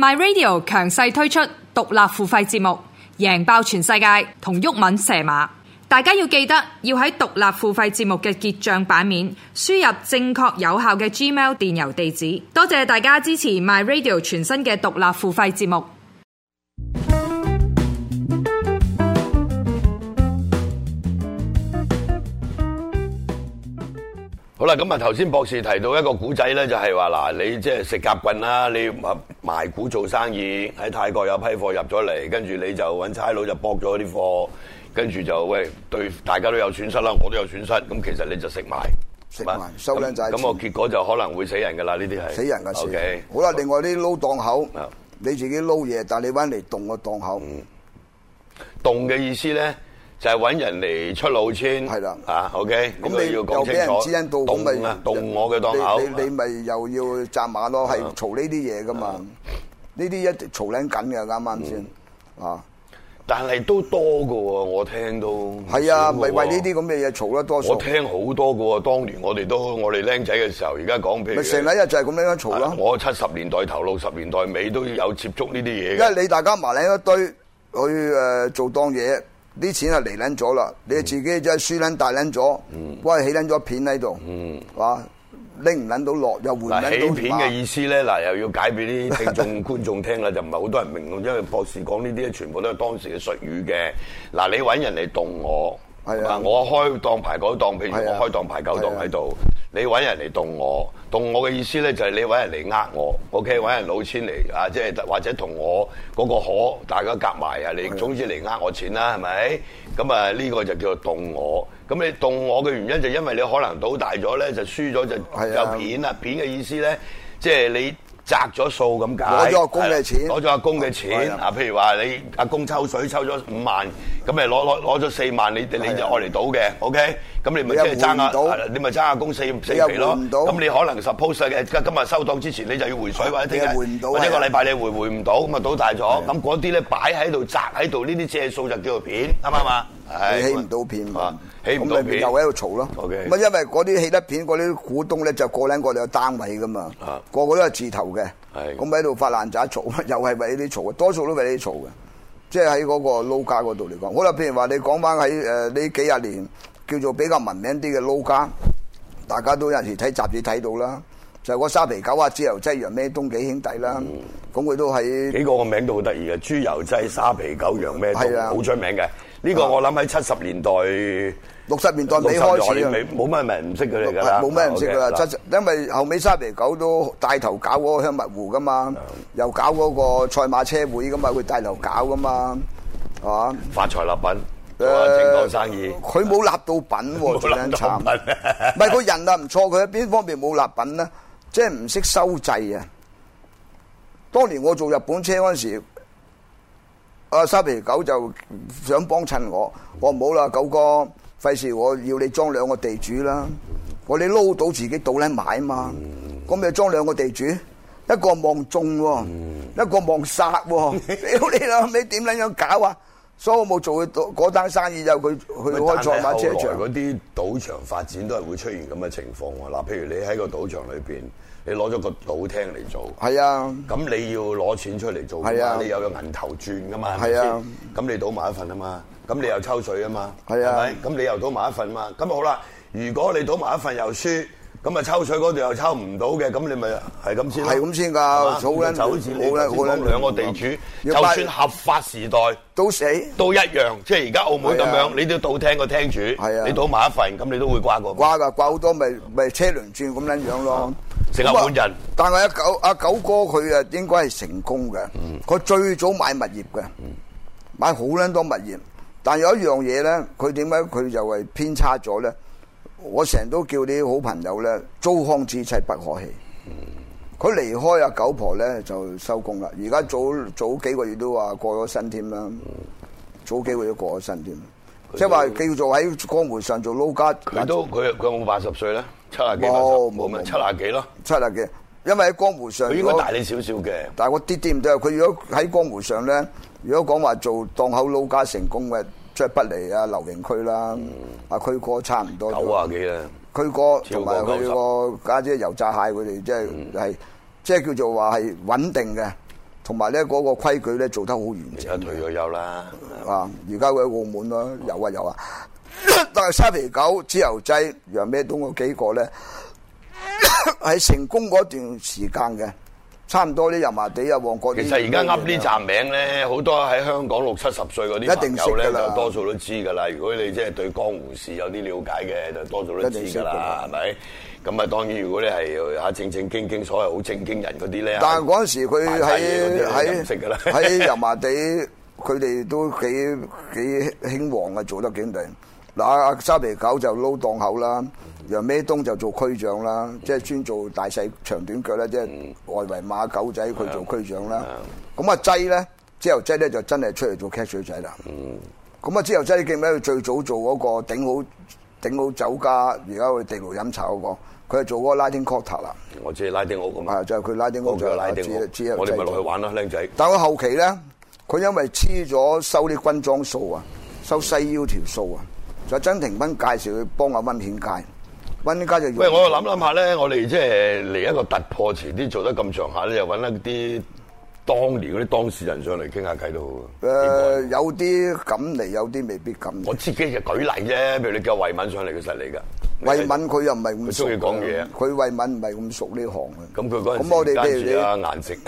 My Radio 強勢推出獨立付費節目，贏爆全世界同毓民蛇馬。大家要記得要喺獨立付費節目嘅結帳版面輸入正確有效嘅 Gmail 電郵地址。多謝大家支持 My Radio 全新嘅獨立付費節目。 好啦，咁啊頭先博士提到一個古仔咧，就係話嗱，你即係食夾棍啦，你賣股做生意喺泰國有批貨入咗嚟，跟住你就揾差佬就搏咗啲貨，跟住就喂對大家都有損失啦，我都有損失，咁其實你就食埋收靚仔， 咁個結果就可能會死人噶啦，呢啲係死人嘅事。 Okay. 好啦，另外啲撈檔口，你自己撈嘢，但係你揾嚟動個檔口， 動嘅意思咧？就係揾人嚟出老千， 係啦 ，OK， 咁你又俾人知恩到，咁咪動我嘅檔口， 你咪又要紮馬咯，係嘈呢啲嘢噶嘛？呢啲一定嘈撚緊嘅，啱啱先啊？ 但係都多嘅喎，我聽到係啊，咪為呢啲咁嘅嘢嘈得多數。 我聽好多嘅喎，當年我哋僆仔嘅時候，而家講譬如， 咪成日就係咁樣嘈咯。 我70年代頭60年代尾都有接觸呢啲嘢。 因為你大家埋撚一堆去做檔嘢。啲錢係嚟撚咗啦，你自己真係輸撚大撚咗，喂起撚咗片喺度，哇拎唔撚到落又換撚到。 起片嘅意思咧，嗱又要解俾啲聽眾觀眾聽啦，就唔係好多人明咯，因為博士講呢啲全部都係當時嘅術語嘅。嗱，你揾人嚟動我，我開檔牌九檔，譬如我開檔牌九檔喺度，你揾人嚟動我嘅意思咧就係你揾人嚟呃我 ，OK， 揾人攞錢嚟啊，即係或者同我嗰個可大家夾埋啊，你總之嚟呃我錢啦，係咪？咁啊呢個就叫做動我。咁你動我嘅原因就因為你可能賭大咗咧，就輸咗就有片啦。片嘅意思咧，即係你擲咗數咁解。 攞咗阿公嘅錢， 攞咗阿公嘅錢啊！譬如話你阿公抽水抽咗5萬，咁咪攞咗4萬，你就愛嚟賭嘅 ，OK？咁你咪即係爭你咪爭阿公四皮咯。咁你可能 suppose 嘅今日收檔之前你就要回水，或者聽日或者一個禮拜你回唔到，咁啊賭大咗。咁嗰啲咧擺喺度擲喺度，呢啲借數就叫做片，啱唔啱啊？ 你起唔到片嘛？ 起唔到片又喺度嘈咯。 OK， 因為嗰啲起得片嗰啲股東咧就個個有單位噶嘛，個個都係字頭嘅。咁喺度發爛渣嘈，又係為呢啲嘈，多數都為呢啲嘈嘅。即係喺嗰個撈家嗰度嚟講，好啦，譬如話你講翻喺呢幾廿年叫做比較文明啲嘅撈家，大家都有時睇雜誌睇到啦，就係個沙皮狗啊、豬油劑、楊咩東幾兄弟啦，咁佢都喺幾個名都好得意嘅，豬油劑、沙皮狗、楊咩東，好出名嘅。呢個我諗喺70年代、 60年代尾開始冇乜人唔識佢哋㗎啦， 冇咩人唔識㗎啦。因為後尾沙皮狗都帶頭搞嗰個香蜜湖㗎嘛，又搞嗰個賽馬車會㗎嘛，佢帶頭搞㗎嘛，係嘛？ 發財立品，正當生意。 佢冇立到品喎，最撚慘。唔係個人啊唔錯，佢喺邊方面冇立品咧？即係唔識收掣啊！當年我做日本車嗰陣時，沙皮狗就想幫襯我，我唔好啦，狗哥，費事我要你裝2個地主啦，我你撈到自己賭咧買嘛，咁你裝2個地主，一個望中喎，一個望殺喎，屌你啦，你點撚樣搞啊？所以我冇做嗰單生意，就佢去開賽馬車場。 嗰啲賭場發展都係會出現咁嘅情況喎。嗱，譬如你喺個賭場裏邊，你攞咗個賭廳嚟做，係啊，咁你要攞錢出嚟做，係啊，你有個銀頭轉噶嘛，係啊，咁你賭埋一份啊嘛，咁你又抽水啊嘛，係啊，係咪？咁你又賭埋一份嘛，咁好啦。如果你賭埋一份又輸，咁啊抽水嗰度又抽唔到嘅，咁你咪係咁先，係咁先㗎，就好似你講2個地主，就算合法時代都死都一樣，即係而家澳門咁樣，你都賭廳個廳主，你賭埋一份，咁你都會掛過，掛㗎，掛好多咪車輪轉咁樣樣咯，成日換人。但係阿九哥佢啊應該係成功嘅，佢最早買物業嘅，買好撚多物業，但有一樣嘢咧，佢點解佢就係偏差咗咧？我成日都叫啲好朋友咧，糟糠之妻不可棄。佢離開阿九婆咧就收工啦。而家早幾個月都話過咗身添啦，早幾個月都過咗身添。即係話叫做喺江湖上做撈家。佢有冇80歲咧？70幾？冇咪70幾咯？70幾。因為喺江湖上，佢應該大你少少嘅。但係我啲唔得。佢如果喺江湖上咧，如果講話做檔口撈家成功嘅。即係不離啊，劉榮區啦，阿區哥差唔多90幾啦，區哥同埋佢個家姐油炸蟹佢哋，即係叫做話係穩定嘅， 同埋咧嗰個規矩咧做得好完整。 而家退咗休啦， 而家喺澳門咯，有啊。但係沙皮狗、豉油雞、楊咩東嗰幾個咧，係成功嗰段時間嘅，差唔多啲油麻地啊、旺角。 其實而家噏呢站名咧，好多喺香港60、70歲嗰啲朋友咧，就多數都知㗎啦。如果你即係對江湖事有啲了解嘅，就多數都知㗎啦，係咪？咁啊，當然如果你係正經所謂好正經人嗰啲咧， 但係嗰陣時佢喺油麻地，佢哋都幾興旺啊，做得幾勁。嗱，阿沙皮狗就撈檔口啦，楊咩東就做區長啦，即係專做大細長短腳啦，即係外圍馬狗仔佢做區長啦。咁啊劑咧，豉油雞咧就真係出嚟做劇水仔啦。咁啊豉油雞你記唔記得佢最早做嗰個頂好酒家，而家去地牢飲茶嗰個，佢係做嗰個拉丁 quarter 啦。我知拉丁屋咁啊，就係佢拉丁屋就拉丁屋。我哋咪落去玩咯，僆仔。但係佢後期咧，佢因為黐咗收啲軍裝數啊，收西腰條數啊。就曾庭斌介紹佢幫阿溫顯佳，溫顯佳就喂，我諗下咧，我哋即係嚟一個突破，遲啲做得咁上下咧，又揾一啲當年嗰啲當事人上嚟傾下偈都好。 有啲敢嚟，有啲未必敢。 我自己就舉例啫，譬如你叫慧敏上嚟，佢實嚟㗎。 慧敏佢又唔係咁熟。 佢中意講嘢。 佢慧敏唔係咁熟呢行嘅。 咁佢嗰陣時跟住啊顏值，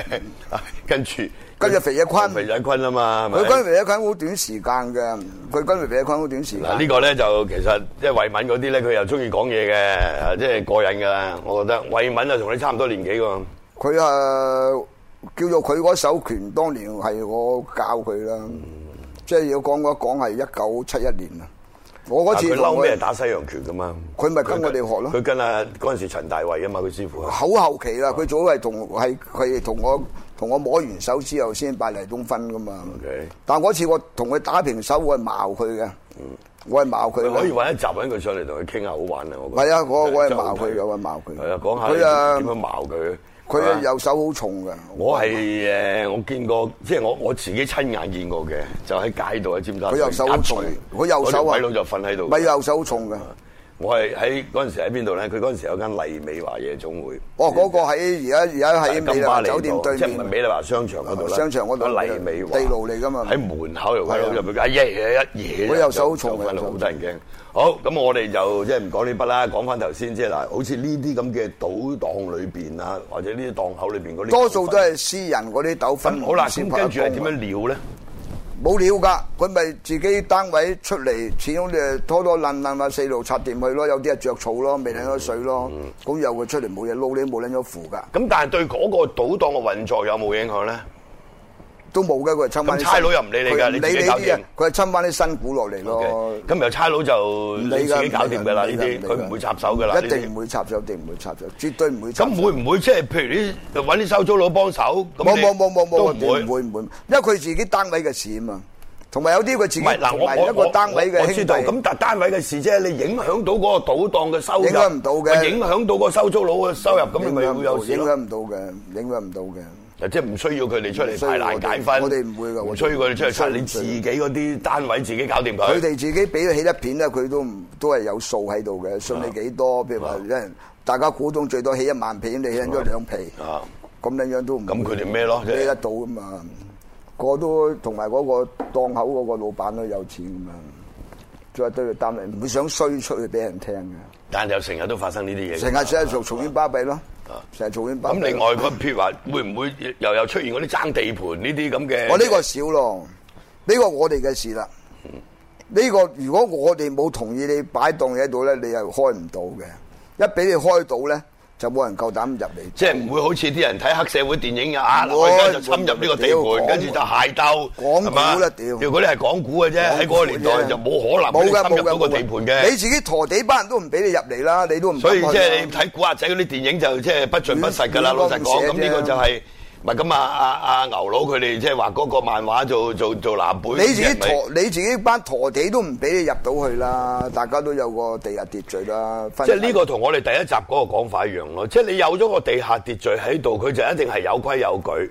跟住肥仔坤， 肥仔坤啊嘛， 佢跟肥仔坤好短時間嘅，佢跟肥仔坤好短時間。 嗱呢個咧就其實即係慧敏嗰啲咧，佢又中意講嘢嘅，即係過癮㗎。我覺得慧敏啊同你差唔多年紀喎。 佢叫做佢嗰手拳，當年係我教佢啦，即係要講係1971年啊。我嗰次佢嬲咩打西洋拳㗎嘛？ 佢咪跟我哋學咯。 佢跟啊嗰陣時陳大衛啊嘛，佢師傅。 好後期啦，佢早係同我摸完手之後先拜黎東芬㗎嘛。但嗰次我同佢打平手，我係矛佢嘅。我係矛佢。 可以揾一集揾佢上嚟同佢傾下好玩啊！我覺得。 係啊，我係矛佢，我係矛佢。 係啊，講下點樣矛佢。 佢右手好重嘅。 我見過，即係我自己親眼見過嘅，就喺街度喺尖沙咀。 佢右手好重，佢右手鬼佬就瞓喺度。 咪右手好重嘅。 我係喺嗰陣時喺邊度咧？佢嗰陣時有間麗美華夜總會。 哦，嗰個喺而家喺美麗華酒店對面， 即係唔係美麗華商場嗰度啦？ 商場嗰度麗美華地牢嚟㗎嘛？ 喺門口又鬼佬入去，一嘢。 佢右手好重嘅， 好得人驚。好，咁我哋就即係唔講呢筆啦，講翻頭先即係嗱，好似呢啲咁嘅賭檔裏邊啊，或者呢啲檔口裏邊嗰啲，多數都係私人嗰啲糾紛。 好啦，咁跟住係點樣料咧？ 冇料㗎，佢咪自己單位出嚟，始終你拖拖攆攆啊，四路插掂去咯，有啲係著草咯，未領咗水咯，咁有佢出嚟冇嘢撈，你冇領咗符㗎。 咁但係對嗰個賭檔嘅運作有冇影響咧？ 都冇嘅，佢係侵翻。咁差佬又唔理你㗎，你自己搞掂。 佢係侵翻啲新股落嚟咯。 咁由差佬就你自己搞掂㗎啦，呢啲佢唔會插手㗎啦。 一定唔會插手，絕對唔會插手。 咁會唔會即係譬如啲揾啲收租佬幫手？ 冇，唔會，因為佢自己單位嘅事啊嘛。同埋有啲佢自己同埋一個單位嘅兄弟。我知道，咁但係單位嘅事啫，你影響到嗰個賭檔嘅收入，影響唔到嘅。影響到個收租佬嘅收入，咁你咪會有事咯。影響唔到嘅。即係唔需要佢哋出嚟排難解紛，我哋唔會㗎，唔需要佢哋出嚟出，你自己嗰啲單位自己搞掂佢。佢哋自己俾佢起一片咧，佢都係有數喺度嘅，信你幾多？譬如話，大家股東最多起1萬片，你起咗2皮，咁樣樣都唔咁佢哋咩咯？孭得到㗎嘛？個都同埋嗰個檔口嗰個老闆都有錢㗎嘛，再對佢擔嚟，唔會想衰出去俾人聽嘅。但係就成日都發生呢啲嘢，成日做嘈冤巴閉咯。成日做緊。咁另外譬如話，會唔會又有出現嗰啲爭地盤呢啲咁嘅？我呢個少咯，呢個我哋嘅事啦。呢個如果我哋冇同意你擺檔嘢喺度咧，你又開唔到嘅。一俾你開到咧，就冇人夠膽入嚟。即係唔會好似啲人睇黑社會電影啊，我而家就侵入呢個地盤，跟住就械鬥，講股啦屌！如果你係講股嘅啫，喺嗰個年代就冇可能俾你侵入到個地盤嘅。你自己陀地班人都唔俾你入嚟啦，你都唔。所以即係你睇古惑仔嗰啲電影就即係不盡不實㗎啦，老實講。咁呢個就係。唔係咁阿牛佬佢哋即係畫嗰個漫畫做藍本，你自己班陀地都唔俾你入到去啦，大家都有個地下秩序啦。即係呢個同我哋第一集嗰個講法一樣咯，即係你有咗個地下秩序喺度，佢就一定係有規有矩。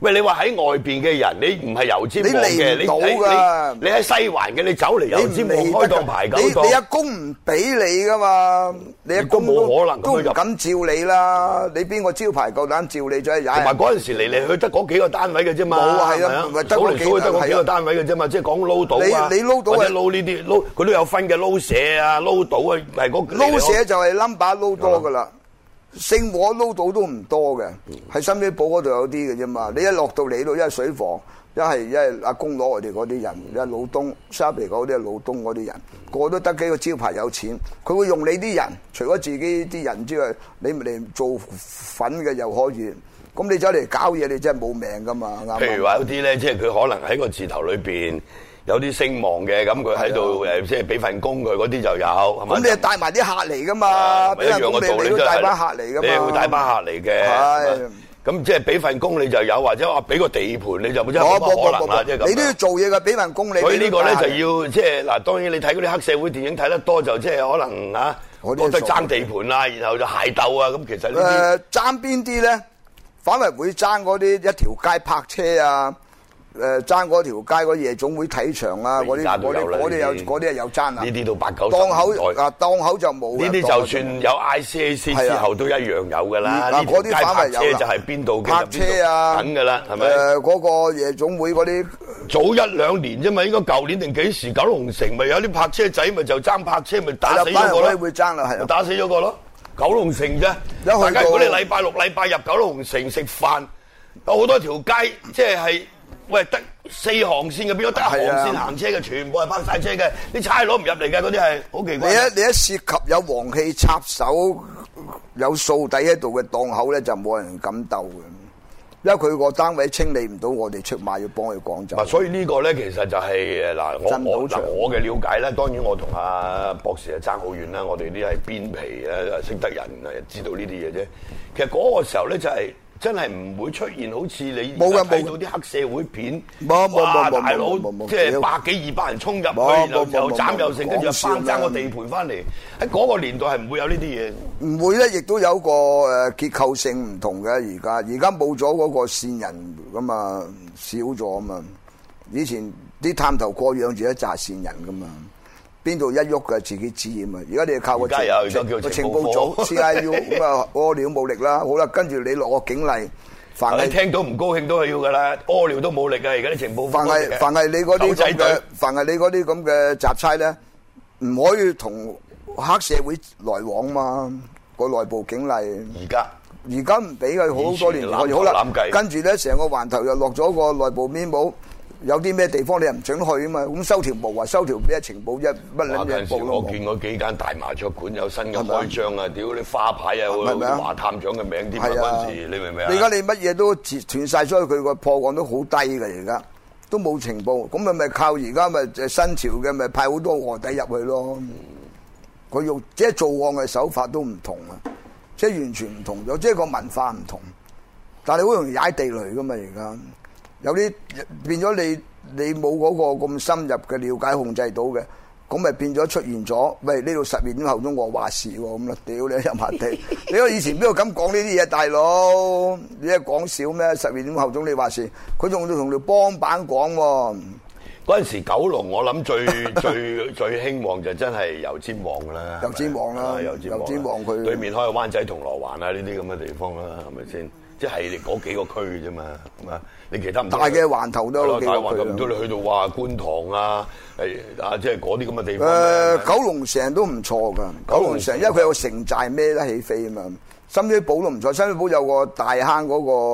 喂，你話喺外邊嘅人，你唔係油尖旺嘅， 你嚟唔到㗎。 你喺西環嘅，你走嚟油尖旺開檔排九檔， 你阿公唔俾你㗎嘛？你阿公冇可能都唔敢照你啦。你邊個招牌夠膽照你再踩？ 同埋嗰陣時嚟嚟去得嗰幾個單位嘅啫嘛。 冇係啊，唔係得嗰幾個單位嘅啫嘛，即係講撈到啊。 你撈到或者撈呢啲撈，佢都有分嘅撈社啊，撈到啊，係嗰撈社就係 number 撈多㗎啦。聖和撈到都唔多嘅，喺深水埗嗰度有啲嘅啫嘛。你一落到嚟到，一係水房，一係阿公攞我哋嗰啲人，一係老東沙皮嗰啲係老東嗰啲人，個個都得幾個招牌有錢，佢會用你啲人，除咗自己啲人之外，你咪嚟做粉嘅又可以。咁你走嚟搞嘢，你真係冇命噶嘛。 譬如話有啲咧，即係佢可能喺個字頭裏邊有啲聲望嘅，咁佢喺度即係俾份工佢嗰啲就有，係咪？ 咁你係帶埋啲客嚟噶嘛？ 一樣嘅道理， 你都帶班客嚟噶嘛？ 你會帶班客嚟嘅。係。咁即係俾份工你就有，或者話俾個地盤你就冇可能啦，即係咁。 你都要做嘢嘅，俾份工你。 所以呢個咧就要即係嗱，當然你睇嗰啲黑社會電影睇得多就即係可能啊，覺得爭地盤啊，然後就械鬥啊，咁其實呢啲爭邊啲咧？反為會爭嗰啲一條街泊車啊！爭嗰條街嗰夜總會睇場啊！嗰啲係有爭啊！ 呢啲到8、9 檔口就冇。 呢啲就算有 ICAC 之後都一樣有㗎啦。呢條街泊車就係邊度嘅泊車啊， 等㗎啦，係咪？ 嗰個夜總會嗰啲早1、2年啫嘛，應該舊年定幾時？九龍城咪有啲泊車仔咪就爭泊車咪打死咗個咯。 會爭啦，係打死咗個咯。九龍城啫，大家如果你禮拜6、禮拜入九龍城食飯，有好多條街即係。喂，得4行線嘅，變咗得1行線行車嘅，全部係泊晒車嘅，啲差佬唔入嚟嘅，嗰啲係好奇怪。 你一涉及有黃氣插手、有掃底喺度嘅檔口咧，就冇人敢鬥嘅，因為佢個單位清理唔到，我哋出馬要幫佢趕走。 所以呢個咧，其實就係我嘅了解咧，當然我同阿博士係爭好遠啦，我哋啲係邊皮識得人知道呢啲嘢啫。其實嗰個時候咧就係。真係唔會出現好似你睇到啲黑社會片，哇！大佬即係100幾200人衝入去，然後又斬又剩，跟住又翻爭個地盤翻嚟。喺嗰個年代係唔會有呢啲嘢。 唔會咧，亦都有個結構性唔同嘅。而家冇咗嗰個線人噶嘛，少咗啊嘛。以前啲探頭過養住一紮線人噶嘛。邊度一喐嘅自己指驗啊！而家你係靠個情報組 CIU 咁啊，屙尿冇力啦。好啦，跟住你落個警例， 凡係聽到唔高興都係要噶啦，屙尿都冇力嘅。而家啲情報凡係你嗰啲咁嘅雜差咧，唔可以同黑社會來往嘛。個內部警例而家唔俾佢好多年可以好啦。跟住咧，成個環頭又落咗個內部面簿。有啲咩地方你又唔准去啊嘛？咁收條毛啊，收條咩情報乜撚嘢報咯？ 我見過幾間大麻雀館有新嘅開張啊！屌你花牌啊，華探長嘅名添啊！嗰陣時你明唔明啊？ 而家你乜嘢都斷晒，所以佢個破案都好低嘅。而家都冇情報，咁咪靠而家咪新潮嘅咪派好多臥底入去咯。佢用即係做案嘅手法都唔同啊，即係完全唔同咗，即係個文化唔同。但係好容易踩地雷噶嘛，而家。有啲變咗你冇嗰個咁深入嘅了解控制到嘅，咁咪變咗出現咗。喂，呢度12點後鐘我話事喎，咁啦，屌你入埋地！你話以前邊度咁講呢啲嘢，大佬？你係講笑咩？12點後鐘你話事，佢仲要同條幫辦講喎。 嗰陣時九龍我諗最興旺就真係油尖旺啦， 油尖旺啦，油尖旺佢對面開個灣仔銅鑼灣啊呢啲咁嘅地方啦，係咪先？即係嗰幾個區啫嘛，係嘛？你其他唔大嘅環頭都有幾個區。大環頭唔到你去到話觀塘啊，即係嗰啲咁嘅地方。 九龍城都唔錯㗎，九龍城因為佢有個城寨孭得起飛啊嘛。深水埗都唔錯，深水埗有個大坑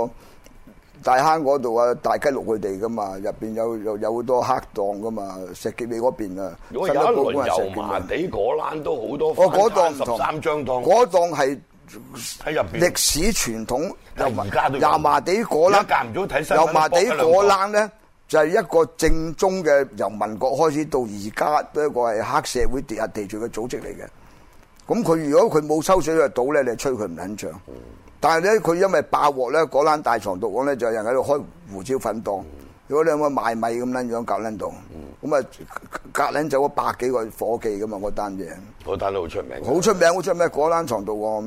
嗰度啊，大雞六佢哋㗎嘛，入邊有好多黑檔㗎嘛，石硤尾嗰邊啊。 如果有一輪油麻地果欄都好多， 嗰檔 13張檔， 嗰檔係。 喺入邊歷史傳統， 油麻地果欄，油麻地果欄咧就係一個正宗嘅由民國開始到而家都一個係黑社會地下地序嘅組織嚟嘅。咁佢如果佢冇抽水嘅島咧，你吹佢唔撚脹。但係咧佢因為爆鑊咧，果欄大床毒案咧就有人喺度開胡椒粉檔，如果你有冇賣米咁撚樣夾撚到，咁啊夾撚走咗100幾個夥計噶嘛嗰單嘢。 嗰單都好出名。 好出名，果欄床毒案。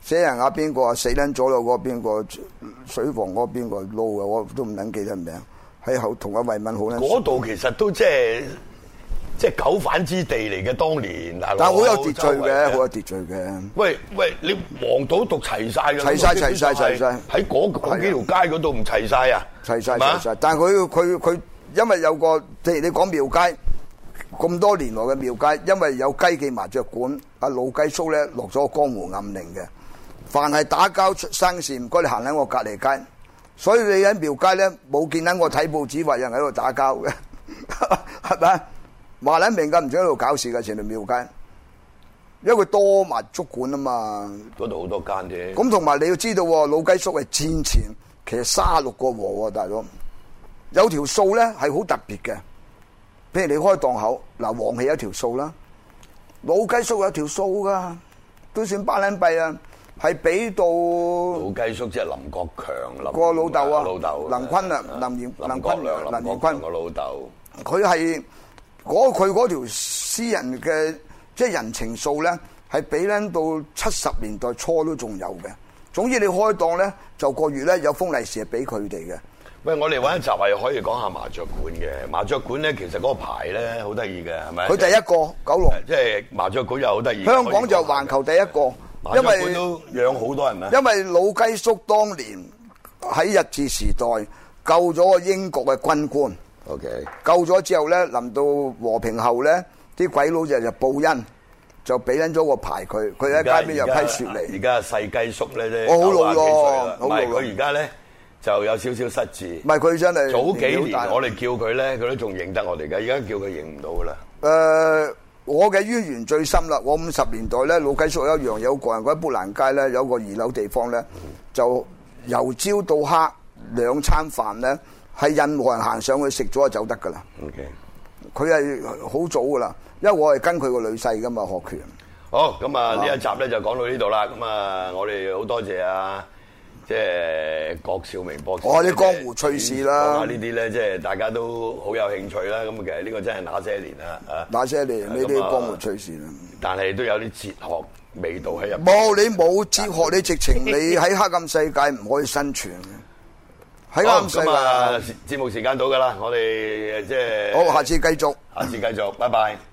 死人啊邊個啊死撚咗咯？嗰邊個水房嗰邊個撈嘅，我都唔撚記得名。喺後同阿惠民好撚。嗰度其實都即係狗反之地嚟嘅，當年但係好有秩序嘅，好有秩序嘅。 喂，你黃賭毒齊晒㗎， 齊晒。 喺嗰幾條街嗰度唔齊晒啊？齊晒。 但係佢因為有個，譬如你講廟街咁多年來嘅廟街，因為有雞記麻雀館，阿老雞叔咧落咗江湖暗令嘅，凡係打交出生事，唔該你行喺我隔離街。所以你喺廟街咧冇見到我睇報紙話有人喺度打交嘅，係咪？話撚明㗎，唔准喺度搞事㗎，成條廟街，因為佢多麻竹館啊嘛。 嗰度好多間啫。 咁同埋你要知道喎，老雞叔係戰前其實36個鑊喎，大佬有條數咧係好特別嘅。譬如你開檔口，嗱黃氣有條數啦，老雞叔有條數㗎，都算巴撚幣啊，係俾到老雞叔即係林國強個老豆啊， 老豆林坤啊，林國坤個老豆， 佢係。佢嗰條私人嘅即係人情數咧，係俾撚到70年代初都仲有嘅。總之你開檔咧，就個月咧有封利是係俾佢哋嘅。 喂，我哋揾一集係可以講下麻雀館嘅。麻雀館咧，其實嗰個牌咧好得意嘅，係咪？佢第一個九龍， 即係麻雀館又好得意。 香港就環球第一個， 因為都養好多人啊。 因為老雞叔當年喺日治時代救咗個英國嘅軍官。 OK， 救咗之後咧，臨到和平後咧，啲鬼佬就報恩，就俾撚咗個牌佢。佢喺街邊又批雪梨。 而家細雞叔咧啫， 好老咯， 唔係佢而家咧就有少少失智。 唔係佢真係早幾年我哋叫佢咧，佢都仲認得我哋嘅。而家叫佢認唔到噶啦。 我嘅淵源最深啦。我50年代咧，老雞叔有一樣嘢好過癮。嗰喺砵蘭街咧有個2樓地方咧，就由朝到黑2餐飯咧。係任何人行上去食咗就走得噶啦。 OK， 佢係好早噶啦，因為我係跟佢個女婿噶嘛學拳。 好，咁啊呢一集咧就講到呢度啦。咁啊，我哋好多謝啊，即係郭兆明博士。 啲江湖趣事啦， 講下呢啲咧，即係大家都好有興趣啦。咁其實呢個真係那些年啦，啊， 那些年呢啲江湖趣事啦。 但係都有啲哲學味道喺入邊。 冇，你冇哲學，你直情你喺黑暗世界唔可以生存。喺啱世界。 節目時間到㗎啦，我哋即係好，下次繼續， 拜拜。